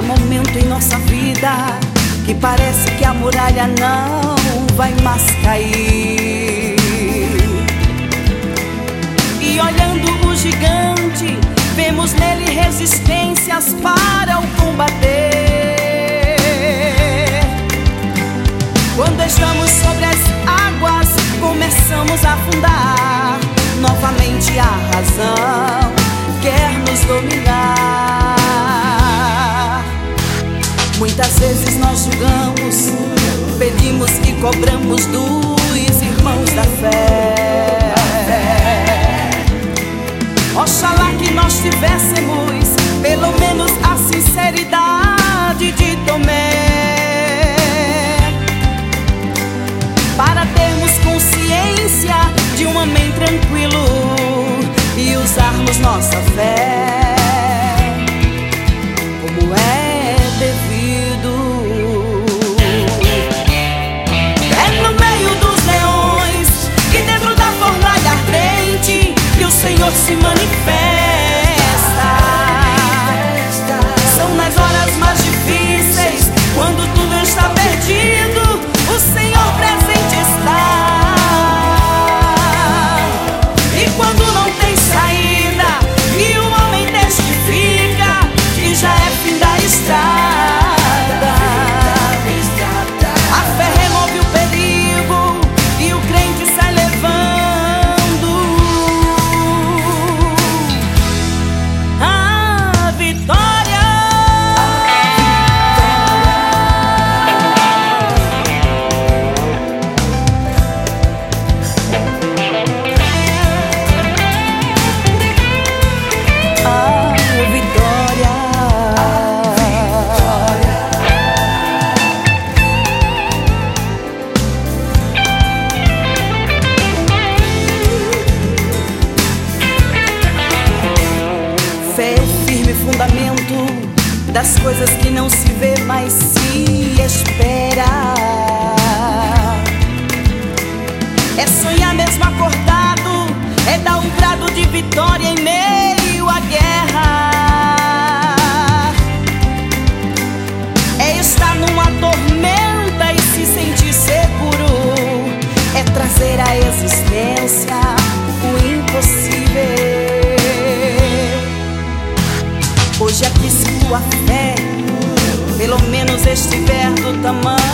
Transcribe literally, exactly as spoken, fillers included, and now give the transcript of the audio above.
momento em nossa vida que parece que a muralha não vai mais cair. E olhando o gigante, vemos nele resistências para o combater. Quando estamos sobre as águas, começamos a afundar. Novamente a razão quer nos dominar. Muitas vezes nós julgamos, pedimos e cobramos dos irmãos da fé. Oxalá que nós tivéssemos pelo menos a sinceridade de Tomé, para termos consciência de um homem tranquilo e usarmos nossa fé como é devido. É no meio dos leões e dentro da fornalha ardente que o Senhor se manifesta. São nas horas mais difíceis, quando tudo está perdido, o Senhor presente está. E quando não tem saída e o homem testifica que já é fim da estrada, a fé remove o perigo e o crente sai levando a vitória. A vitória. Fé, firme fundamento das coisas que não se vê, mas se espera. É sonhar mesmo acordado, é dar um brado de vitória em meio à guerra. É estar numa tormenta e se sentir seguro. É trazer à existência o impossível. Hoje aqui, se tua fé pelo menos estiver do tamanho